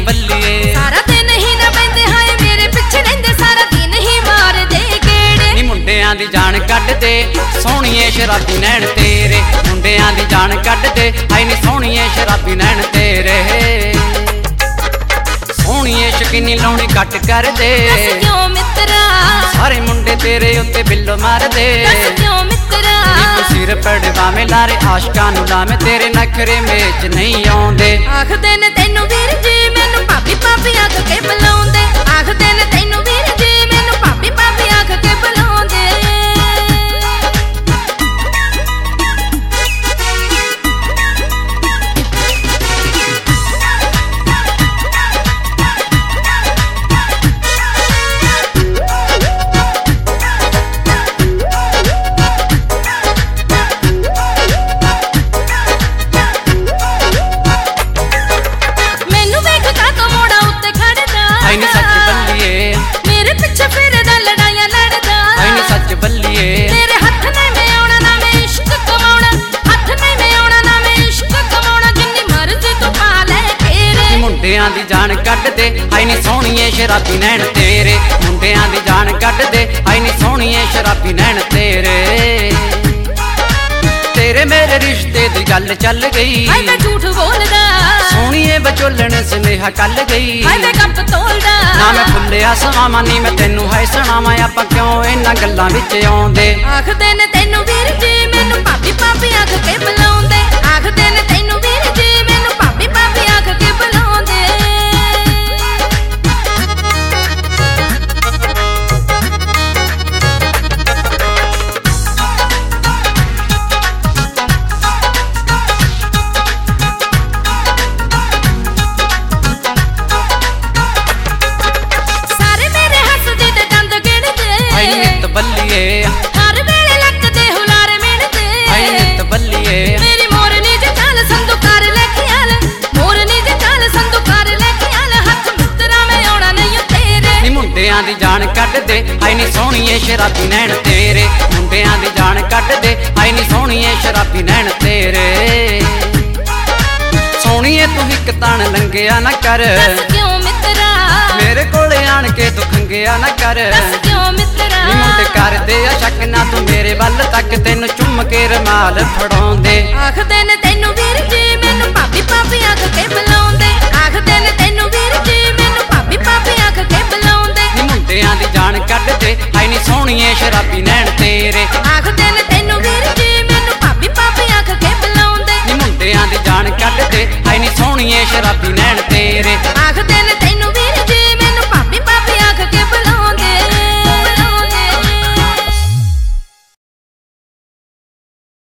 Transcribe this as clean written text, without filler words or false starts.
ਬੱਲੀਏ ਸਾਰਾ ਦਿਨ ਹੀ ਨਾ ਬੈਂਦੇ ਹਾਏ ਮੇਰੇ ਪਿੱਛੇ ਰਹਿੰਦੇ ਸਾਰਾ ਦਿਨ ਹੀ ਮਾਰਦੇ ਗੇੜੇ ਨੀ ਮੁੰਡਿਆਂ ਦੀ ਜਾਨ ਕੱਢ ਦੇ ਸੋਹਣੀਏ ਸ਼ਰਾਬੀ ਨੈਣ ਤੇਰੇ ਮੁੰਡਿਆਂ ਦੀ ਜਾਨ ਕੱਢ ਦੇ ਹਾਏ ਨੀ ਸੋਹਣੀਏ ਸ਼ਰਾਬੀ ਨੈਣ ਤੇਰੇ ਸੋਹਣੀਏ ਸ਼ਕੀਨੀ ਲਾਉਣੀ ਘੱਟ ਕਰ ਦੇ ਦੱਸ ਕਿਉਂ ਮਿੱਤਰਾ ਸਾਰੇ ਮੁੰਡੇ ਤੇਰੇ ਉੱਤੇ ਬਿੱਲੋ ਮਾਰਦੇ ਦੱਸ ਕਿਉਂ ਮਿੱਤਰਾ ਇੱਕ ਸਿਰ ਪੜਵਾਵੇਂ ਲਾਰੇ ਆਸ਼ਕਾਂ ਨੂੰ ਲਾਵੇਂ ਤੇਰੇ ਨਖਰੇ ਮੇਚ ਨਹੀਂ ਆਉਂਦੇ ਆਖਦੇ ਨੇ ਤੈਨੂੰ ਵੀਰ ਜੀ ਮੈਨੂੰ ਭਾਬੀ ਭਾਬੀ ਆਖ ਕੇ ਬੁਲਾਉਂਦੇ ਆਖਦੇ ਨੇ ਤੈਨੂੰ ਵੀਰ ਜੀ ਮੈਨੂੰ ਭਾਬੀ ਭਾਬੀ ਆਖ ਕੇ ਬੁਲਾਉਂਦੇ ਮੈਨੂੰ ਵੇਖ ਕਾਤੋਂ ਮੋੜਾ ਉੱਤੇ ਖੜਦਾ ਹਾਏ ਨੀ ਸੱਚ ਬੱਲੀਏ ਮੇਰੇ ਪਿੱਛੇ ਫਿਰਦਾ ਲੜਾਈਆਂ ਲੜਦਾ ਹਾਏ ਨੀ ਸੱਚ ਬੱਲੀਏ ਤੇਰੇ ਹੱਥ ਨਹੀਂ ਮੈਂ ਆਉਣਾ ਨਾ ਮੈਂ ਇਸ਼ਕ ਕਮਾਉਣਾ ਹੱਥ ਨਹੀਂ ਮੈਂ ਆਉਣਾ ਨਾ ਮੈਂ ਇਸ਼ਕ ਕਮਾਉਣਾ ਜਿੰਨੀ ਮਰਜ਼ੀ ਤੂੰ ਪਾ ਲੈ ਘੇਰੇ ਨੀ ਮੁੰਡਿਆਂ ਦੀ ਜਾਨ ਕੱਢ ਦੇ ਹਾਏ ਨੀ ਸੋਹਣੀਏ ਸ਼ਰਾਬੀ ਨੈਣ ਤੇਰੇ ਮੁੰਡਿਆਂ ਦੀ ਜਾਨ ਕੱਢ ਦੇ ਹਾਏ ਨੀ ਸੋਹਣੀਏ ਸ਼ਰਾਬੀ ਨੈਣ ਤੇਰੇ ਤੇਰੇ ਮੇਰੇ ਰਿਸ਼ਤੇ ਦੀ ਗੱਲ ਚੱਲ ਗਈ ਹਾਏ ਮੈਂ ਝੂਠ ਬੋਲਦਾ ਸੋਹਣੀਏ ਵਿਚੋਲਣ ਸੁਨੇਹਾ ਕੱਲ ਗਈ ਹਾਏ ਮੈਂ ਕੱਪ ਤੋਲਦਾ ਨਾ ਮੈਂ ਫੁੱਲਿਆ ਸਵਾਵਾਂ ਨੀ ਮੈਂ ਤੈਨੂੰ ਹਾਏ ਸੁਣਾਵਾਂ ਆਪਾਂ ਕਿਉਂ ਇਹਨਾਂ ਗੱਲਾਂ ਵਿੱਚ ਆਉਂਦੇ ਆਖਦੇ ਨੇ ਤੈਨੂੰ ਵੀਰ ਜੀ ਮੈਨੂੰ ਭਾਬੀ ਭਾਬੀ ਆਖ ਕੇ ਬੁਲਾਉਂਦੇ ਆਖਦੇ ਨੇ ਤੈਨੂੰ ਵੀਰ ਜੀ ਮੈਨੂੰ ਭਾਬੀ ਭਾਬੀ ਆਖ ਕੇ ਬੁਲਾਉਂਦੇ ਸਾਰੇ ਮੇਰੇ ਹੱਸਦੇ ਤੇ ਦੰਦ ਹਾਏ ਨੀ ਗਿਣਦੇ ਨਿੱਤ ਬੱਲੀਏ ਹਰ ਵੇਲੇ ਲੱਕਦੇ ਹੁਲਾਰੇ ਹਾਏ ਨੀ ਮਿਣਦੇ ਨਿੱਤ ਬੱਲੀਏ ਮੇਰੀ ਮੋਰਨੀ ਜੇ ਚੱਲ ਸੰਦੂ ਕਰ ਲੈ ਖਿਆਲ ਮੋਰਨੀ ਜੇ ਚੱਲ ਸੰਦੂ ਕਰ ਲੈ ਖਿਆਲ ਹੱਥ ਮਿੱਤਰਾ ਮੈਂ ਆਉਣਾ ਨਹੀਂ ਓ ਤੇਰੇ ਨੀ ਮੁੰਡਿਆਂ ਦੀ ਜਾਨ ਕੱਢ ਦੇ ਹਾਏ ਨੀ ਸੋਹਣੀਏ ਸ਼ਰਾਬੀ ਨੈਣ ਤੇਰੇ ਮੁੰਡਿਆਂ ਦੀ ਜਾਨ ਕੱਢ ਦੇ ਹਾਏ ਨੀ ਸੋਹਣੀਏ ਸ਼ਰਾਬੀ ਨੈਣ ਤੇਰੇ ਸੋਹਣੀਏ ਤੂੰ ਇੱਕ ਤਣ ਲੰਘਿਆ ਨਾ ਕਰ ਦੱਸ ਕਿਉਂ ਮਿੱਤਰਾ ਮੇਰੇ ਕੋਲੇ ਆਣ ਕੇ ਤੂੰ ਖੰਗਿਆ ਨਾ ਕਰ ਦੱਸ ਕਿਉਂ ਮਿੱਤਰਾ ਨੀ ਮੁੰਡੇ ਕਰਦੇ ਆ ਸ਼ੱਕ ਨਾ ਤੂੰ ਮੇਰੇ ਵੱਲ ਤੱਕ ਤੈਨੂੰ ਚੁੰਮ ਕੇ ਰਮਾਲ ਫੜਾਉਂਦੇ ਆਖਦੇ ਨੇ ਤੈਨੂੰ ਵੀਰ ਜੀ ਮੈਨੂੰ ਭਾਬੀ ਭਾਬੀ ਆਖ ਕੇ ਬੁਲਾਉਂਦੇ ਆਖਦੇ ਨੇ ਤੈਨੂੰ ਵੀਰ ਜੀ ਮੈਨੂੰ ਭਾਬੀ ਭਾਬੀ ਆਖ ਕੇ ਬੁਲਾਉਂਦੇ ਨੀ ਮੁੰਡਿਆਂ ਦੀ ਜਾਨ ਕੱਢ ਦੇ ਹਾਏ ਨੀ ਸੋਹਣੀਏ ਸ਼ਰਾਬੀ ਨੈਣ ਤੇਰੇ ਆਖਦੇ ਨੇ ਤੈਨੂੰ ਵੀਰ ਜੀ ਮੈਨੂੰ ਭਾਬੀ ਭਾਬੀ ਆਖ ਕੇ ਬੁਲਾਉਂਦੇ ਨੀ ਮੁੰਡਿਆਂ ਦੀ ਜਾਨ ਕੱਢ ਦੇ ਹਾਏ ਨੀ ਸੋਹਣੀਏ ਸ਼ਰਾਬੀ ਨੈਣ ਤੇਰੇ